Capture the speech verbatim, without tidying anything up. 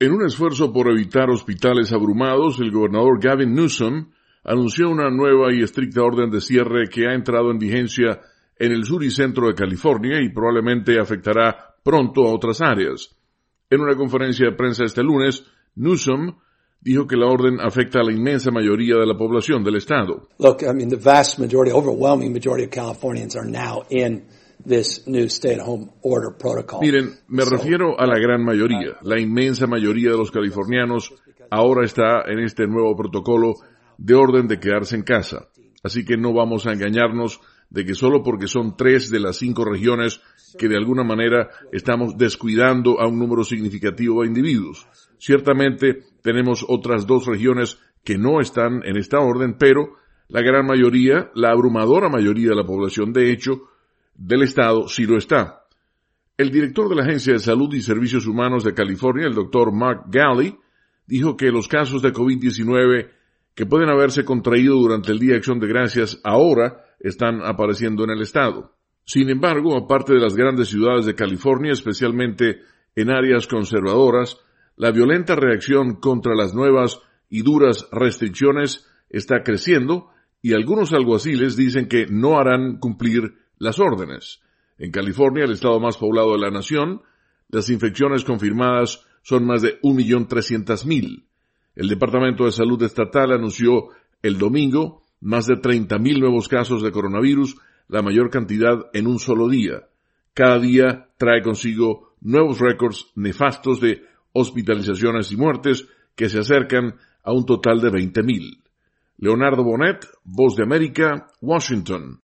En un esfuerzo por evitar hospitales abrumados, el gobernador Gavin Newsom anunció una nueva y estricta orden de cierre que ha entrado en vigencia en el sur y centro de California y probablemente afectará pronto a otras áreas. En una conferencia de prensa este lunes, Newsom dijo que la orden afecta a la inmensa mayoría de la población del estado. Look, I mean, the vast majority, overwhelming majority of Californians are now in this new stay-at-home order protocol. Miren, me refiero a la gran mayoría. La inmensa mayoría de los californianos ahora está en este nuevo protocolo de orden de quedarse en casa. Así que no vamos a engañarnos de que solo porque son tres de las cinco regiones que de alguna manera estamos descuidando a un número significativo de individuos. Ciertamente tenemos otras dos regiones que no están en esta orden, pero la gran mayoría, la abrumadora mayoría de la población, de hecho, del estado sí lo está. El director de la Agencia de Salud y Servicios Humanos de California, el doctor Mark Ghaly, dijo que los casos de COVID diecinueve que pueden haberse contraído durante el Día de Acción de Gracias ahora están apareciendo en el estado. Sin embargo, aparte de las grandes ciudades de California, especialmente en áreas conservadoras, la violenta reacción contra las nuevas y duras restricciones está creciendo y algunos alguaciles dicen que no harán cumplir las órdenes. En California, el estado más poblado de la nación, las infecciones confirmadas son más de un millón trescientos mil. El Departamento de Salud Estatal anunció el domingo más de treinta mil nuevos casos de coronavirus, la mayor cantidad en un solo día. Cada día trae consigo nuevos récords nefastos de hospitalizaciones y muertes que se acercan a un total de veinte mil. Leonardo Bonet, Voz de América, Washington.